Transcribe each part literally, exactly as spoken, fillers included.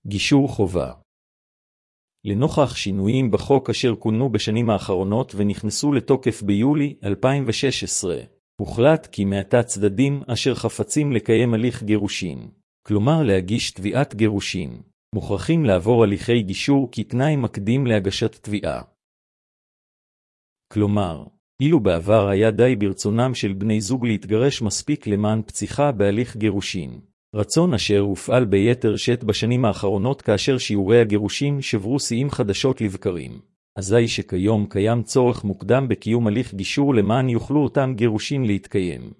גישור חובה. לנוכח שינויים בחוק אשר כונו בשנים האחרונות ונכנסו לתוקף ביולי אלפיים ושש עשרה, הוחלט כי מעתה צדדים אשר חפצים לקיים הליך גירושין, כלומר להגיש תביעת גירושין, מוכרחים לעבור הליכי גישור כתנאי מקדים להגשת תביעה. כלומר, אילו בעבר היה די ברצונם של בני זוג להתגרש מספיק למען פציחה בהליך גירושין, רצון אשר הופעל ביתר שאת בשנים האחרונות כאשר שיעורי הגירושין שברו שיאים חדשות לבקרים, אזי שכיום קיים צורך מוקדם בקיום הליך גישור למען יוכלו אותם גירושין להתקיים.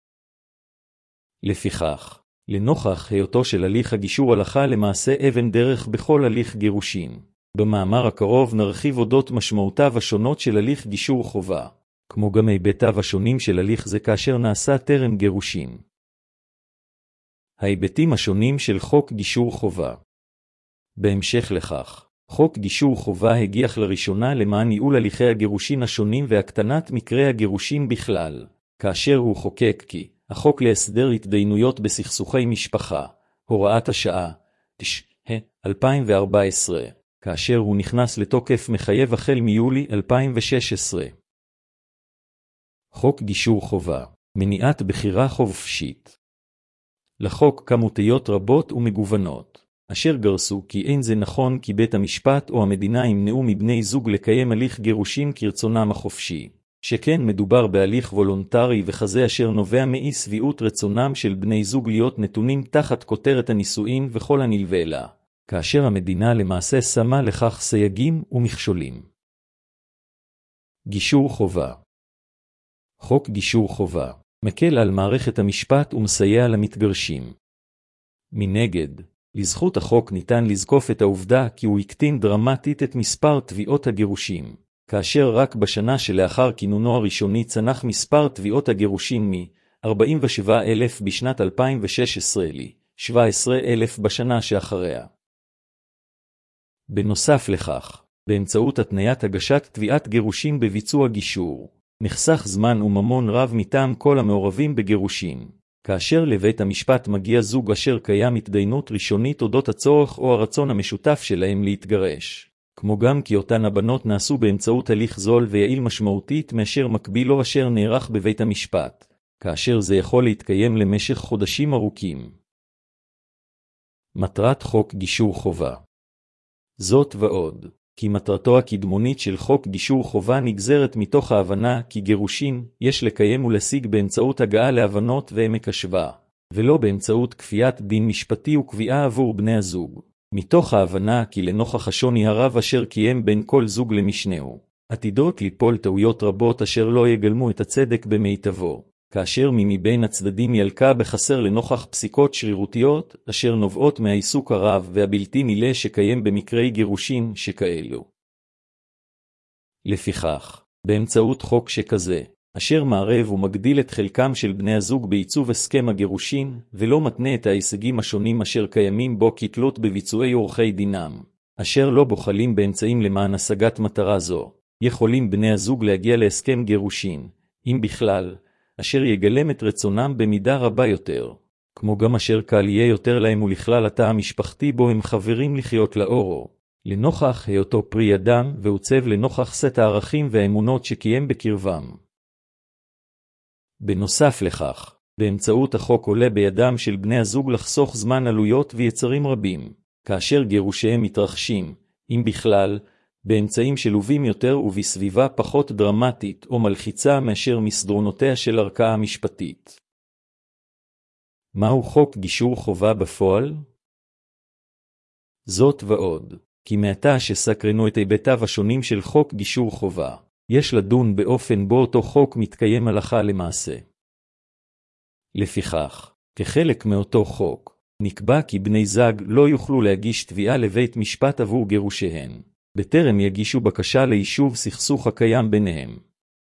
לפיכך, לנוכח היותו של הליך הגישור הלכה למעשה אבן דרך בכל הליך גירושין, במאמר הקרוב נרחיב אודות משמעותיו השונות של הליך גישור חובה, כמו גם היבטיו השונים של הליך זה כאשר נעשה טרם גירושין. ההיבטים השונים של חוק גישור חובה. בהמשך לכך, חוק גישור חובה הגיח לראשונה למען ייעול הליכי הגירושין השונים והקטנת מקרי הגירושין בכלל, כאשר הוא חוקק כי החוק להסדר התדיינויות בסכסוכי משפחה, הוראת השעה, תשע"ה אלפיים וארבע עשרה, כאשר הוא נכנס לתוקף מחייב החל מיולי אלפיים ושש עשרה. חוק גישור חובה, מניעת בחירה חופשית. לחוק כמותיות רבות ומגוונות, אשר גרסו כי אין זה נכון כי בית המשפט או המדינה ימנעו מבני זוג לקיים הליך גירושין כרצונם החופשי, שכן מדובר בהליך וולונטרי וכזה אשר נובע מאי שביעות רצונם של בני זוג להיות נתונים תחת כותרת הנישואין וכל הנלווה אליה, כאשר המדינה למעשה שמה לכך סייגים ומכשולים. גישור חובה. חוק גישור חובה מקל על מערכת המשפט ומסייע למתגרשים. מנגד, לזכות החוק ניתן לזקוף את העובדה כי הוא הקטין דרמטית את מספר תביעות הגירושים, כאשר רק בשנה שלאחר כינונו הראשוני צנח מספר תביעות הגירושים מ-ארבעים ושבעה אלף בשנת אלפיים ושש עשרה ל-שבעה עשר אלף בשנה שאחריה. בנוסף לכך, באמצעות התניית הגשת תביעת גירושים בביצוע גישור, נחסך זמן וממון רב מטעם כל המעורבים בגירושין, כאשר לבית המשפט מגיע זוג אשר קיים התדיינות ראשונית אודות הצורך או הרצון המשותף שלהם להתגרש, כמו גם כי אותן הבנות נעשו באמצעות הליך זול ויעיל משמעותית מאשר מקבילו אשר נערך בבית המשפט, כאשר זה יכול להתקיים למשך חודשים ארוכים. מטרת חוק גישור חובה. זאת ועוד, כי מטרתו הקדמונית של חוק גישור חובה נגזרת מתוך ההבנה כי גירושין יש לקיים ולהשיג באמצעות הגעה להבנות ועמק השוואה, ולא באמצעות כפיית דין משפטי וקביעה עבור בני הזוג, מתוך ההבנה כי לנוכח השוני הרב אשר קיים בין כל זוג למשנהו, עתידות ליפול טעויות רבות אשר לא יגלמו את הצדק במיטבו, כאשר מבין הצדדים ילקה בחסר לנוכח פסיקות שרירותיות אשר נובעות מהעיסוק הרב והבלתי נלאה שקיים במקרי גירושין שכאלו. לפיכך, באמצעות חוק שכזה, אשר מערב ומגדיל את חלקם של בני הזוג בעיצוב הסכם הגירושין, ולא מתנה את ההישגים השונים אשר קיימים בו כתלות בביצועי עורכי דינם, אשר לא בוחלים באמצעים למען השגת מטרה זו, יכולים בני הזוג להגיע להסכם גירושין, אם בכלל, אשר יגלם את רצונם במידה רבה יותר, כמו גם אשר קל יהיה יותר להם ולכלל התא המשפחתי בו הם חברים לחיות לאורו, לנוכח היותו פרי אדם ועוצב לנוכח סט הערכים והאמונות שקיים בקרבם. בנוסף לכך, באמצעות החוק עולה בידם של בני הזוג לחסוך זמן עלויות ויצרים רבים, כאשר גירושיהם מתרחשים, אם בכלל, באמצעים שלובים יותר ובסביבה פחות דרמטית או מלחיצה מאשר מסדרונותיה של ערכאה משפטית. מהו חוק גישור חובה בפועל? זאת ועוד, כי מעתה שסקרנו את היבטיו השונים של חוק גישור חובה, יש לדון באופן בו אותו חוק מתקיים הלכה למעשה. לפיכך, כחלק מאותו חוק, נקבע כי בני זוג לא יוכלו להגיש תביעה לבית משפט עבור גירושיהן, בטרם יגישו בקשה ליישוב סכסוך הקיים ביניהם.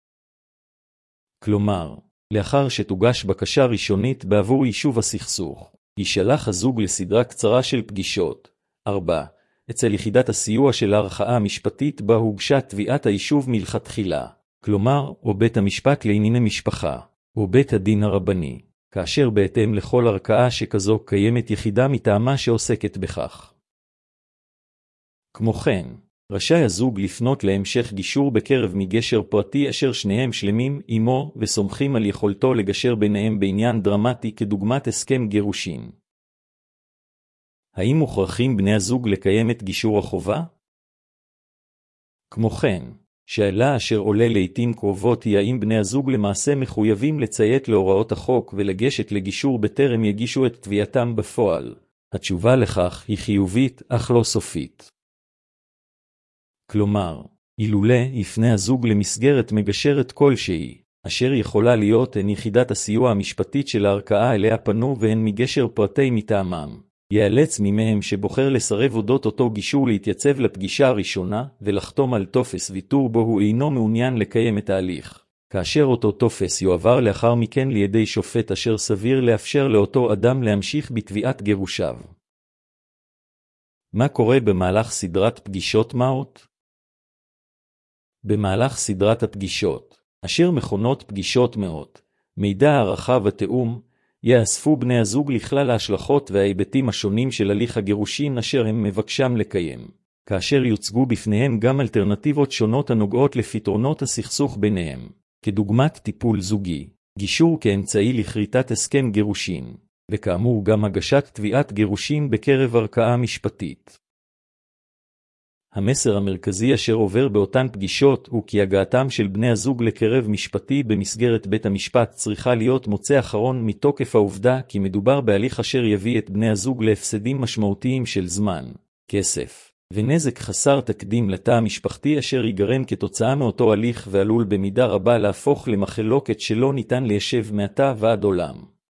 כלומר, לאחר שתוגש בקשה ראשונית בעבור יישוב הסכסוך, יישלח הזוג לסדרה קצרה של פגישות, ארבע, אצל יחידת הסיוע של הערכאה המשפטית בה הוגשה תביעת היישוב מלכתחילה, כלומר, או בית המשפט לענייני משפחה, או בית הדין הרבני, כאשר בהתאם לכל ערכאה שכזו קיימת יחידה מטעמה שעוסקת בכך. כמו כן, רשאי הזוג לפנות להמשך גישור בקרב מגשר פרטי אשר שניהם שלמים עמו וסומכים על יכולתו לגשר ביניהם בעניין דרמטי כדוגמת הסכם גירושין. האם מוכרחים בני הזוג לקיים את גישור החובה? כמו כן, שאלה אשר עולה לעתים קרובות היא האם בני הזוג למעשה מחויבים לציית להוראות החוק ולגשת לגישור בטרם יגישו את תביעתם בפועל. התשובה לכך היא חיובית אך לא סופית. כלומר, אילולא יפנה הזוג למסגרת מגשרת כלשהי, אשר יכולה להיות הן יחידת הסיוע המשפטית של הערכאה אליה פנו והן מגשר פרטי מטעמם, ייאלץ ממהם שבוחר לסרב אודות אותו גישור להתייצב לפגישה הראשונה ולחתום על טופס ויתור בו הוא אינו מעוניין לקיים את ההליך, כאשר אותו טופס יועבר לאחר מכן לידי שופט אשר סביר לאפשר לאותו אדם להמשיך בתביעת גירושיו. מה קורה במהלך סדרת פגישות מעות? במהלך סדרת הפגישות, אשר מכונות פגישות מעות, מידע הערכה ותאום, יאספו בני הזוג לכלל ההשלכות וההיבטים השונים של הליך הגירושין אשר הם מבקשם לקיים, כאשר יוצגו בפניהם גם אלטרנטיבות שונות הנוגעות לפתרונות הסכסוך ביניהם, כדוגמת טיפול זוגי, גישור כאמצעי לכריתת הסכם גירושין, וכאמור גם הגשת תביעת גירושין בקרב ערכאה משפטית. המסר המרכזי אשר עובר באותן פגישות הוא כי הגעתם של בני הזוג לקרב משפטי במסגרת בית המשפט צריכה להיות מוצא אחרון מתוקף העובדה כי מדובר בהליך אשר יביא את בני הזוג להפסדים משמעותיים של זמן, כסף, ונזק חסר תקדים לתא המשפחתי אשר ייגרם כתוצאה מאותו הליך ועלול במידה רבה להפוך למחלוקת שלא ניתן ליישב מעתה ועד עולם.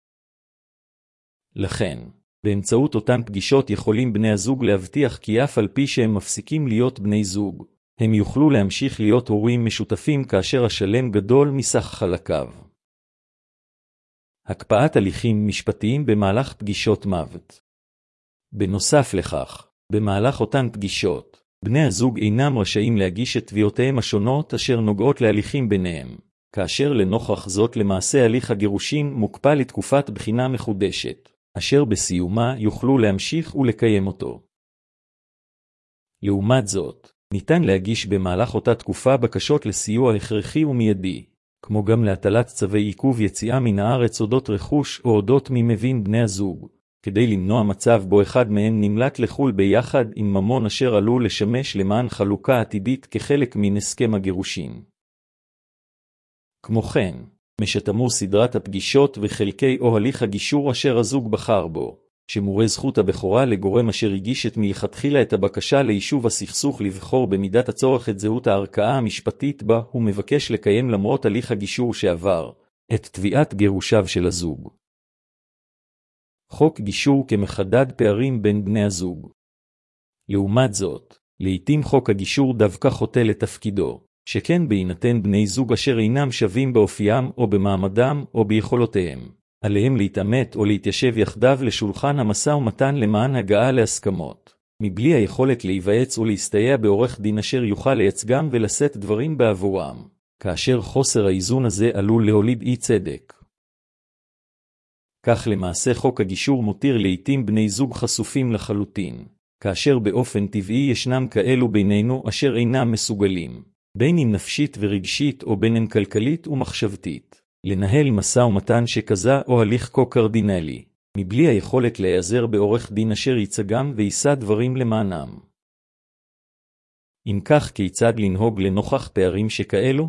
לכן, באמצעות אותן פגישות יכולים בני הזוג להבטיח כי אף על פי שהם מפסיקים להיות בני זוג, הם יוכלו להמשיך להיות הורים משותפים כאשר השלם גדול מסך חלקיו. הקפאת הליכים משפטיים במהלך פגישות מוות. בנוסף לכך, במהלך אותן פגישות, בני הזוג אינם רשאים להגיש את תביעותיהם השונות אשר נוגעות להליכים ביניהם, כאשר לנוכח זאת למעשה הליך הגירושין מוקפא לתקופת בחינה מחודשת, אשר בסיומה יוכלו להמשיך ולקיים אותו. לעומת זאת, ניתן להגיש במהלך אותה תקופה בקשות לסיוע הכרחי ומיידי, כמו גם להטלת צווי עיכוב יציאה מן הארץ אודות רכוש או אודות מי מבין בני הזוג, כדי למנוע מצב בו אחד מהם נמלט לחול ביחד עם ממון אשר עלול לשמש למען חלוקה עתידית כחלק מן הסכם הגירושין. כמו כן, משתמור סדרת הפגישות וחלקי או הליך הגישור אשר הזוג בחר בו, שמורה זכות הבכורה לגורם אשר הגיש את מלכתחילה את הבקשה ליישוב הסכסוך לבחור במידת הצורך את זהות הערכאה המשפטית בה הוא מבקש לקיים למרות הליך הגישור שעבר, את תביעת גירושיו של הזוג. חוק גישור כמחדד פערים בין בני הזוג. לעומת זאת, לעתים חוק הגישור דווקא חוטא לתפקידו, שכן בהינתן בני זוג אשר אינם שווים באופיים או במעמדם או ביכולותיהם, עליהם להתעמת או להתיישב יחדיו לשולחן המשא ומתן למען הגעה להסכמות, מבלי היכולת להיוועץ או להסתייע בעורך דין אשר יוכל לייצגם ולשאת דברים בעבורם, כאשר חוסר האיזון הזה עלול להוליד אי צדק. כך למעשה חוק הגישור מותיר לעתים בני זוג חשופים לחלוטין, כאשר באופן טבעי ישנם כאלו בינינו אשר אינם מסוגלים, בין אם נפשית ורגשית או בין אם כלכלית ומחשבתית, לנהל משא ומתן שכזה או הליך כה קרדינלי, מבלי היכולת להיעזר בעורך דין אשר ייצגם ויישא דברים למענם. אם כך, כיצד לנהוג לנוכח פערים שכאלו?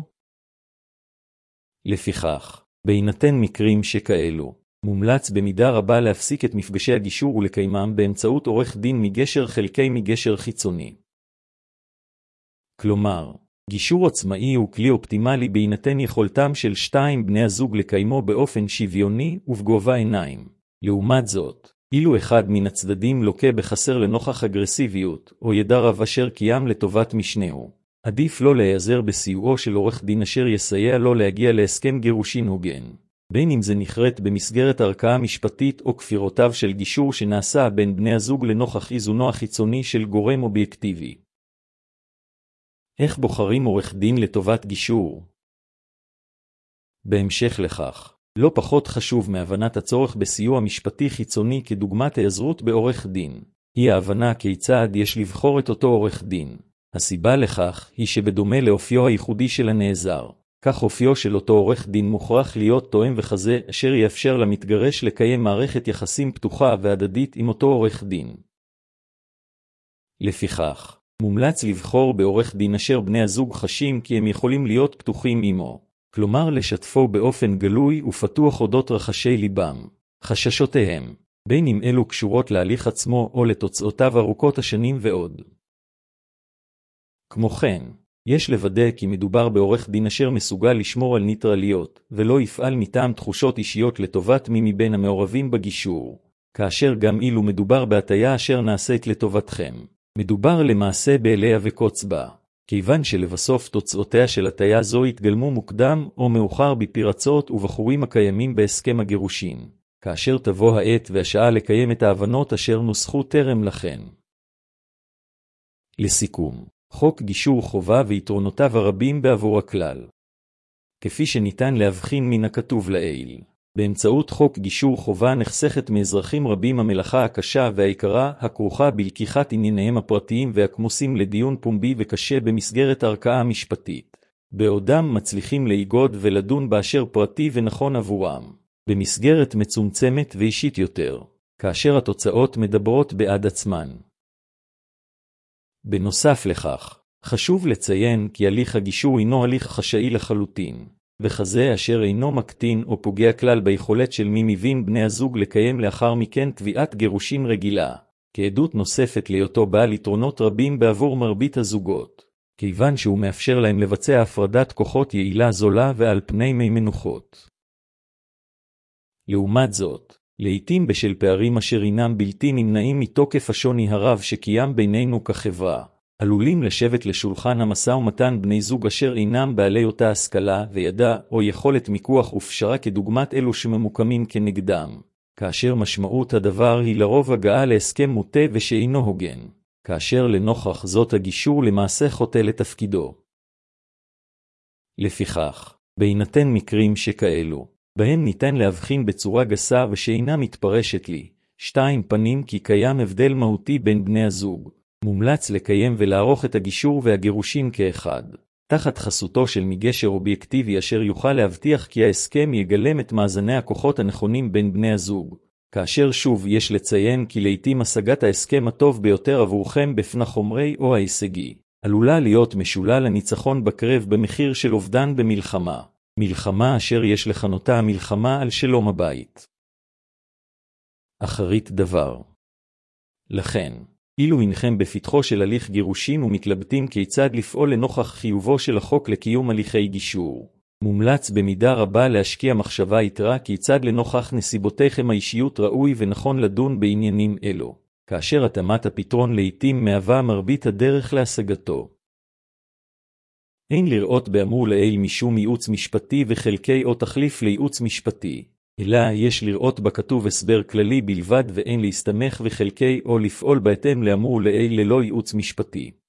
לפיכך, בהינתן מקרים שכאלו, מומלץ במידה רבה להפסיק את מפגשי הגישור ולקיימם באמצעות עורך דין מגשר חלקי מגשר חיצוני. כלומר, גישור עצמאי הוא כלי אופטימלי בהינתן יכולתם של שתיים בני הזוג לקיימו באופן שוויוני ובגובה עיניים. לעומת זאת, אילו אחד מן הצדדים לוקה בחסר לנוכח אגרסיביות או ידע רב אשר קיים לטובת משנהו, עדיף לא להיעזר בסיועו של עורך דין אשר יסייע לו להגיע להסכם גירושין הוגן, בין אם זה נחרט במסגרת ערכאה משפטית או כפירותיו של גישור שנעשה בין בני הזוג לנוכח איזונו החיצוני של גורם אובייקטיבי. איך בוחרים עורך דין לטובת גישור? בהמשך לכך, לא פחות חשוב מהבנת הצורך בסיוע משפטי חיצוני כדוגמת העזרות בעורך דין, היא ההבנה כיצד יש לבחור את אותו עורך דין. הסיבה לכך היא שבדומה לאופיו הייחודי של הנעזר, כך אופיו של אותו עורך דין מוכרח להיות תואם וכזה אשר יאפשר למתגרש לקיים מערכת יחסים פתוחה והדדית עם אותו עורך דין. לפיכך, מומלץ לבחור בעורך דין אשר בני הזוג חשים כי הם יכולים להיות פתוחים עמו, כלומר לשתפו באופן גלוי ופתוח אודות רחשי ליבם, חששותיהם, בין אם אלו קשורות להליך עצמו או לתוצאותיו ארוכות השנים ועוד. כמו כן, יש לוודא כי מדובר בעורך דין אשר מסוגל לשמור על ניטרליות, ולא יפעל מטעם תחושות אישיות לטובת מי מבין המעורבים בגישור, כאשר גם אילו מדובר בהטיה אשר נעשית לטובתכם. מדובר למעשה באליה וקוץ בה, כיוון שלבסוף תוצאותיה של הטיה זו יתגלמו מוקדם או מאוחר בפרצות ובחורים הקיימים בהסכם הגירושין, כאשר תבוא העת והשעה לקיים את ההבנות אשר נוסחו טרם לכן. לסיכום, חוק גישור חובה ויתרונותיו הרבים בעבור הכלל. כפי שניתן להבחין מן הכתוב לעיל, באמצעות חוק גישור חובה נחסכת מאזרחים רבים המלאכה הקשה והעיקרה הכרוכה בלקיחת ענייניהם הפרטיים והכמוסים לדיון פומבי וקשה במסגרת ערכאה משפטית, בעודם מצליחים להיגוד ולדון באשר פרטי ונכון עבורם, במסגרת מצומצמת ואישית יותר, כאשר התוצאות מדברות בעד עצמן. בנוסף לכך, חשוב לציין כי הליך הגישור אינו הליך חשאי לחלוטין, וכזה אשר אינו מקטין או פוגע כלל ביכולת של מי מבין בני הזוג לקיים לאחר מכן תביעת גירושין רגילה, כעדות נוספת להיותו בעל יתרונות רבים בעבור מרבית הזוגות, כיוון שהוא מאפשר להם לבצע הפרדת כוחות יעילה זולה ועל פני מי מנוחות. לעומת זאת, לעתים בשל פערים אשר אינם בלתי נמנעים מתוקף השוני הרב שקיים בינינו כחברה, עלולים לשבת לשולחן המשא ומתן בני זוג אשר אינם בעלי אותה השכלה וידע או יכולת מיקוח ופשרה כדוגמת אלו שממוקמים כנגדם, כאשר משמעות הדבר היא לרוב הגעה להסכם מוטה ושאינו הוגן, כאשר לנוכח זאת הגישור למעשה חוטא לתפקידו. לפיכך, בהינתן מקרים שכאלו, בהם ניתן להבחין בצורה גסה ושאינה מתפרשת לי, שתיים פנים כי קיים הבדל מהותי בין בני הזוג, מומלץ לקיים ולערוך את הגישור והגירושין כאחד, תחת חסותו של מגשר אובייקטיבי אשר יוכל להבטיח כי ההסכם יגלם את מאזני הכוחות הנכונים בין בני הזוג, כאשר שוב יש לציין כי לעתים השגת ההסכם הטוב ביותר עבורכם בפן החומרי או ההישגי, עלולה להיות משולל הניצחון בקרב במחיר של אובדן במלחמה, מלחמה אשר יש לכנותה המלחמה על שלום הבית. אחרית דבר. לכן, אילו אינכם בפתחו של הליך גירושין ומתלבטים כיצד לפעול לנוכח חיובו של החוק לקיום הליכי גישור, מומלץ במידה רבה להשקיע מחשבה יתרה כיצד לנוכח נסיבותיכם האישיות ראוי ונכון לדון בעניינים אלו, כאשר התאמת הפתרון לעתים מהווה מרבית הדרך להשגתו. אין לראות באמור לעיל משום ייעוץ משפטי וחלקי או תחליף לייעוץ משפטי, אלא יש לראות בכתוב הסבר כללי בלבד ואין להסתמך וחלקי או לפעול בהתאם לאמור לעיל ללא ייעוץ משפטי.